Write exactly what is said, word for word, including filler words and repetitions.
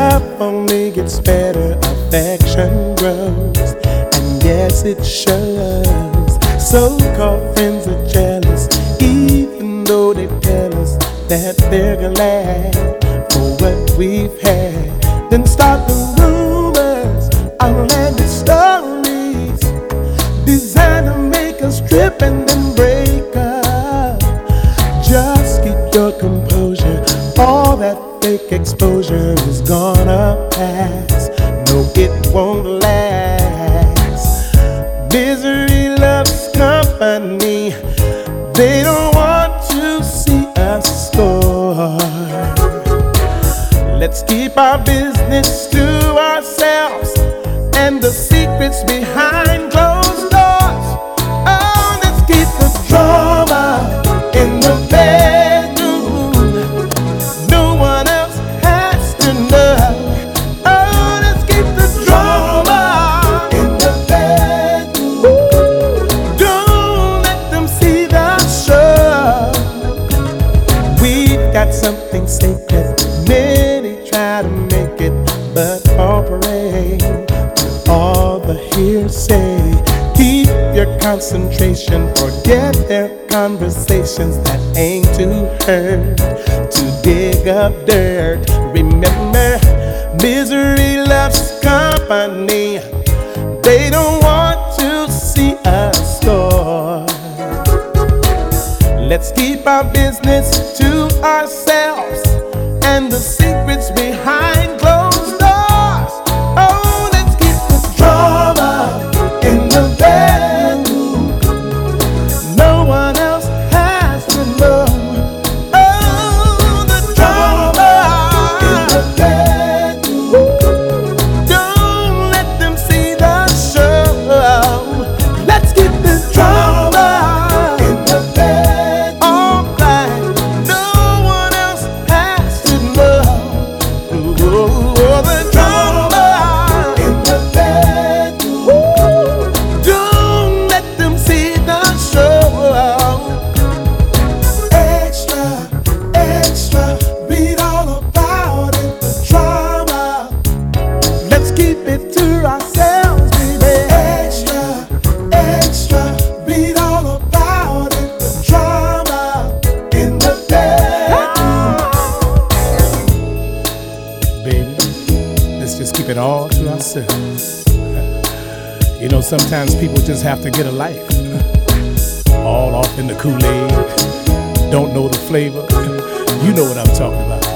love only gets better, affection grows, and yes it shows. So-called friends are jealous, even though they tell us that they're glad for what we've had. Then start the rumors, outlandish stories, designed to make us trip and then break up. Just keep your composure, all that fake exposure is gonna pass. No, it won't last. Misery loves company, they don't want to see us score. Let's keep our business to ourselves and the secrets behind closed doors. Oh, let's keep the drama in the bedroom. No one else has to know. Oh, let's keep the drama in the bedroom. Don't let them see the show. We've got something sacred. Many try to make it, but fall prey to all the hearsay. Keep your concentration, forget their conversations that aim to hurt, to dig up dirt. Remember, misery loves company, they don't want to see us score. Let's keep our business to ourselves and the secrets behind closed doors. Oh, let's keep the drama in the bedroom. No one else has to know. Oh, the drama in the bedroom. Don't let them see the show. Let's keep the drama in the bedroom. All right, no one else has to know. Oh, the drama in the bedroom. Don't let them see the show. Extra, extra, read all about it. The drama. Let's keep it to ourselves, baby. Extra, extra, read all about it. The drama in the bedroom. Baby, let's just keep it all to ourselves. You know, sometimes people just have to get a life. All off in the Kool-Aid, don't know the flavor. You know what I'm talking about.